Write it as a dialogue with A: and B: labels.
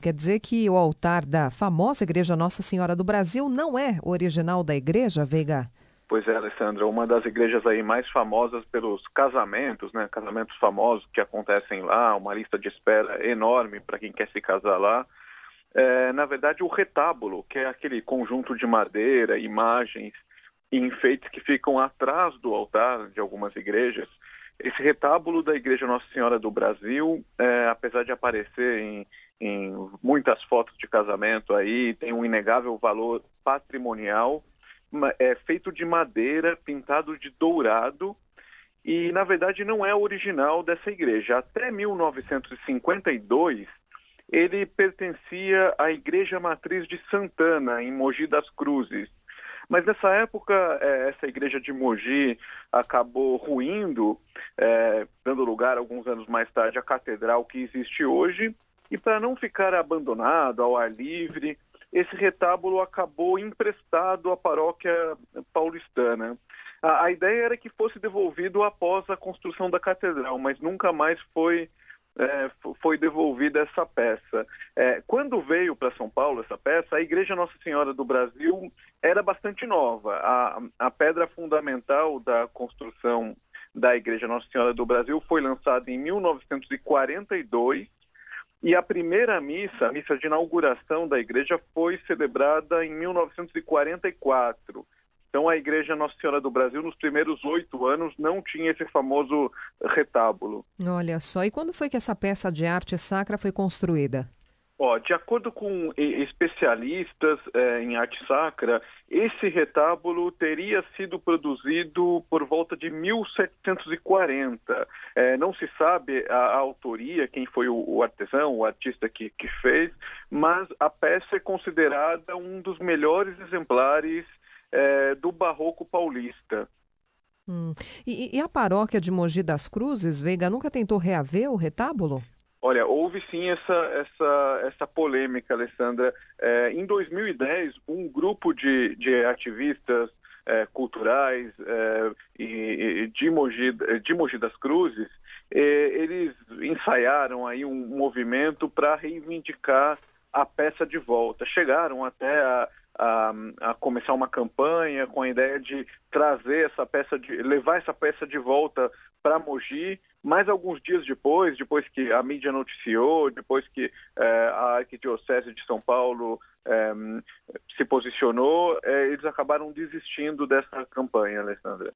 A: Quer dizer que o altar da famosa Igreja Nossa Senhora do Brasil não é original da igreja, Veiga?
B: Pois é, Alessandra, uma das igrejas aí mais famosas pelos casamentos, né? Casamentos famosos que acontecem lá, uma lista de espera enorme para quem quer se casar lá. Na verdade, o retábulo, que é aquele conjunto de madeira, imagens e enfeites que ficam atrás do altar de algumas igrejas. Esse retábulo da Igreja Nossa Senhora do Brasil, apesar de aparecer em muitas fotos de casamento aí, tem um inegável valor patrimonial. É feito de madeira, pintado de dourado, e na verdade não é original dessa igreja. Até 1952, ele pertencia à Igreja Matriz de Santana, em Mogi das Cruzes. Mas nessa época, essa igreja de Mogi acabou ruindo, dando lugar, alguns anos mais tarde, à catedral que existe hoje. E para não ficar abandonado ao ar livre, esse retábulo acabou emprestado à paróquia paulistana. A ideia era que fosse devolvido após a construção da catedral, mas nunca mais foi devolvida essa peça. Quando veio para São Paulo essa peça, a Igreja Nossa Senhora do Brasil era bastante nova. A pedra fundamental da construção da Igreja Nossa Senhora do Brasil foi lançada em 1942 e a primeira missa, a missa de inauguração da igreja, foi celebrada em 1944. Então, a Igreja Nossa Senhora do Brasil, nos primeiros 8 anos, não tinha esse famoso retábulo.
A: Olha só, e quando foi que essa peça de arte sacra foi construída?
B: De acordo com especialistas em arte sacra, esse retábulo teria sido produzido por volta de 1740. Não se sabe a autoria, quem foi o artesão, o artista que fez, mas a peça é considerada um dos melhores exemplares do barroco paulista.
A: E a paróquia de Mogi das Cruzes, Veiga, nunca tentou reaver o retábulo?
B: Olha, houve sim essa polêmica, Alessandra. Em 2010, um grupo de ativistas culturais de Mogi das Cruzes, eles ensaiaram aí um movimento para reivindicar a peça de volta. Chegaram até a começar uma campanha com a ideia de trazer levar essa peça de volta para Mogi, mas alguns dias depois que a mídia noticiou, depois que a Arquidiocese de São Paulo se posicionou, eles acabaram desistindo dessa campanha, Alessandra.